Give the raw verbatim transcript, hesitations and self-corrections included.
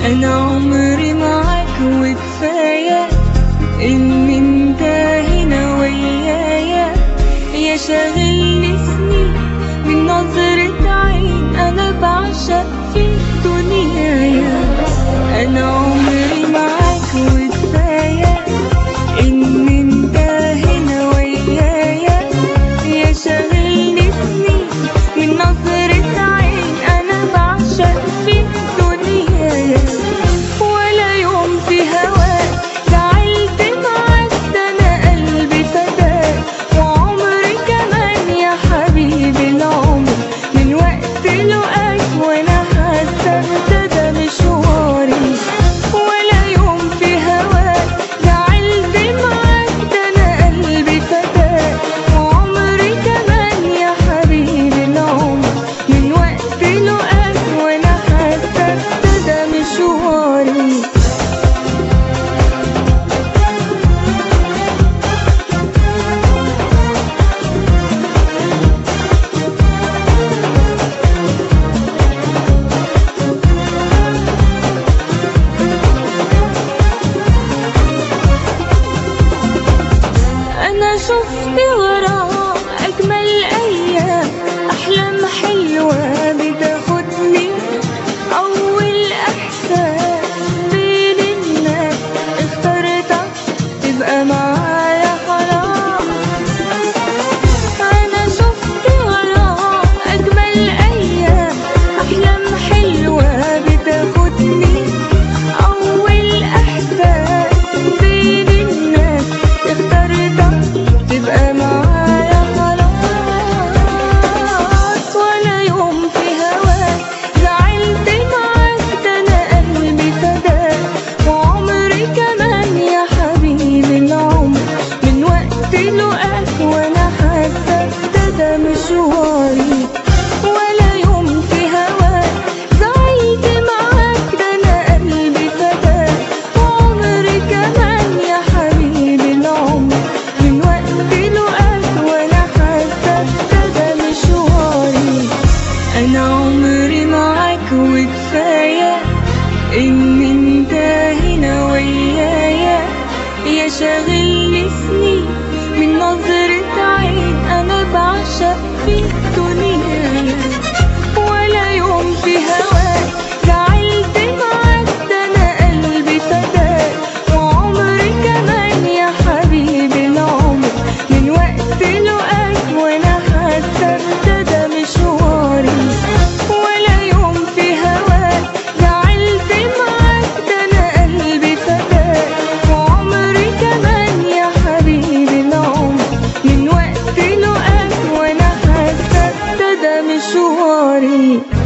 أنا عمري معاك وكفاية إن انت هنا ويايا، يا شاغلني سنين من نظرة عين، أنا بعشق في دنيايا. أنا عمري معاك وكفاية إن انت هنا ويايا، يا شاغلني سنين من نظرة عين، أنا بعشق في دنيايا. ولا يوم في هواك زعلت معاك، ده أنا قلبي فداك وعمري كمان يا حبيبي العمر، من وقت لقاك وأنا حاسة ده ده مشواري. ولا يوم في هواك زعلت معاك، ده أنا قلبي فداك وعمري كمان يا حبيبي العمر، من وقت لقاك وأنا حاسة ده ده مشواري. أنا شفت وراها أجمل أيام، أحلام حلوة بتاخدني، أول إحساس بين الناس اخترتك تبقى معايا خلاص. أنا شفت وراها أجمل أيام، أحلام حلوة بتاخدني، أول إحساس بين الناس اخترتك تبقى معايا خلاص. ولا يوم في هواك زعلت معاك، ده أنا قلبي فداك وعمري كمان يا حبيبي العمر، من وقت لقاك وأنا حاسة ده ده مشواري. ولا يوم في هواك زعلت معاك، ده أنا قلبي فداك وعمري كمان يا حبيبي العمر، من وقت لقاك وأنا حاسة ده ده مشواري. أنا عمري معاك وكفاية إن انت هنا ويايا، يا شاغلني سنين من نظرة عين، أنا بعشق في دنيايا. ولا يوم في هواك زعلت معاك، ده أنا قلبي فداك وعمري كمان يا حبيبي العمر، من وقت لقاك وأنا حاسة ده ده مشواري. ولا يوم في هواك زعلت معاك، ده أنا قلبي فداك وعمري كمان يا حبيبي العمر، من وقت لقاك وأنا حاسة ده ده مشواري.